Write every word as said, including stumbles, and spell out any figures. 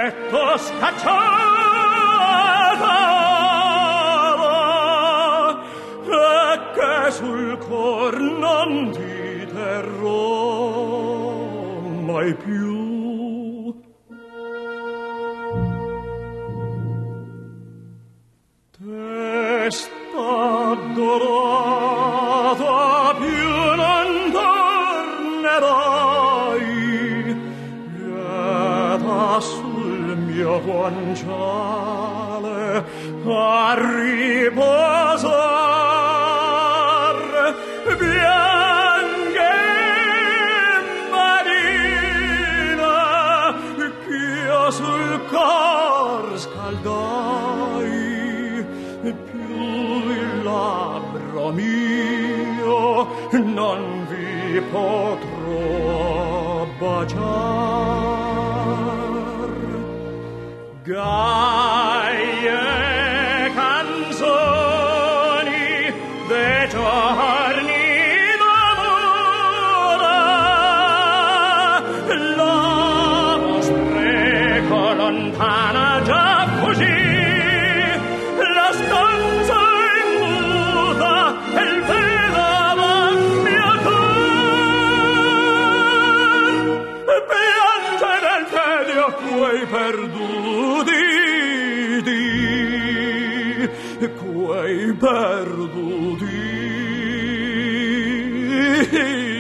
petto scacciata e che sul cor non ti terrò mai più. Testa dorata più non tornerai, lieta sul mio guanciale a riposar, bianche marina ch'io sul cor scaldai, più il labbro mio non vi potrò baciar. Gaie canzoni dei giorni d'amore, l'uomo spreco lontana già fuggì, la stanza immuta e il vedova mio cor piange nel tedio quei perduti di, quei perduti